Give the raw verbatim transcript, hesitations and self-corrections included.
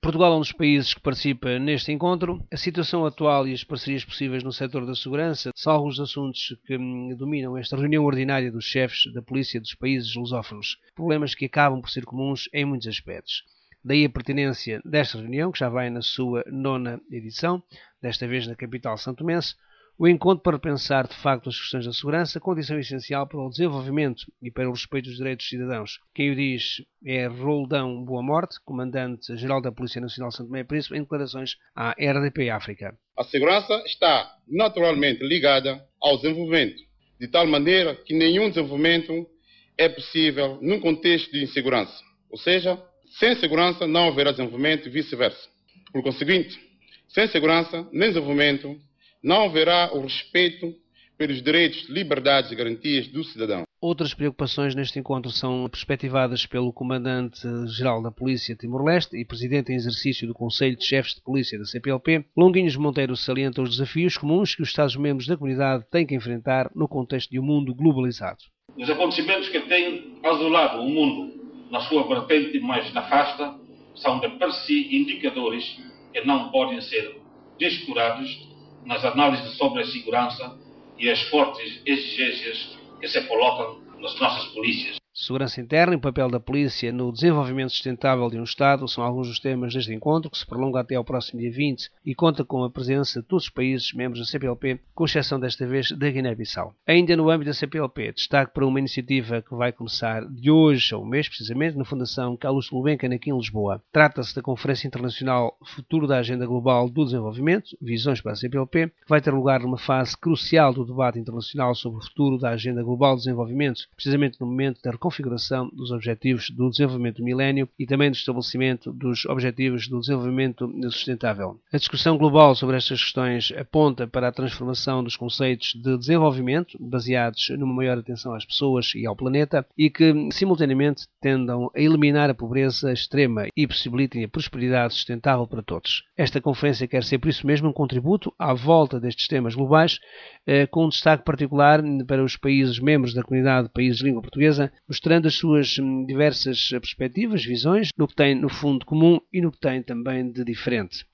Portugal é um dos países que participa neste encontro. A situação atual e as parcerias possíveis no setor da segurança são alguns dos assuntos que hum, dominam esta reunião ordinária dos chefes da polícia dos países lusófonos. Problemas que acabam por ser comuns em muitos aspectos. Daí a pertinência desta reunião, que já vai na sua nona edição, desta vez na capital santomense, o encontro para pensar de facto as questões da segurança, condição essencial para o desenvolvimento e para o respeito dos direitos dos cidadãos. Quem o diz é Roldão Boa Morte, comandante-geral da Polícia Nacional de São Tomé e Príncipe, em declarações à R D P África. A segurança está naturalmente ligada ao desenvolvimento, de tal maneira que nenhum desenvolvimento é possível num contexto de insegurança. Ou seja, sem segurança não haverá desenvolvimento e vice-versa. Por conseguinte, sem segurança nem desenvolvimento não haverá o respeito pelos direitos, liberdades e garantias do cidadão. Outras preocupações neste encontro são perspectivadas pelo Comandante-Geral da Polícia Timor-Leste e Presidente em exercício do Conselho de Chefes de Polícia da C P L P. Longuinhos Monteiro salienta os desafios comuns que os Estados-membros da comunidade têm que enfrentar no contexto de um mundo globalizado. Os acontecimentos que têm azulado o mundo na sua vertente mais nefasta são de per si indicadores que não podem ser descurados nas análises sobre a segurança e as fortes exigências que se colocam nas nossas polícias. Segurança interna e o papel da polícia no desenvolvimento sustentável de um Estado são alguns dos temas deste encontro, que se prolonga até ao próximo dia vinte e conta com a presença de todos os países membros da C P L P, com exceção desta vez da Guiné-Bissau. Ainda no âmbito da C P L P, destaque para uma iniciativa que vai começar de hoje a um mês, precisamente, na Fundação Carlos Gulbenkian, aqui em Lisboa. Trata-se da Conferência Internacional Futuro da Agenda Global do Desenvolvimento, Visões para a C P L P, que vai ter lugar numa fase crucial do debate internacional sobre o futuro da Agenda Global do Desenvolvimento, precisamente no momento da configuração dos Objetivos do Desenvolvimento do Milénio e também do estabelecimento dos Objetivos do Desenvolvimento Sustentável. A discussão global sobre estas questões aponta para a transformação dos conceitos de desenvolvimento, baseados numa maior atenção às pessoas e ao planeta, e que, simultaneamente, tendam a eliminar a pobreza extrema e possibilitem a prosperidade sustentável para todos. Esta conferência quer ser, por isso mesmo, um contributo à volta destes temas globais, com um destaque particular para os países membros da comunidade de países de língua portuguesa, mostrando as suas diversas perspectivas, visões, no que tem no fundo comum e no que tem também de diferente.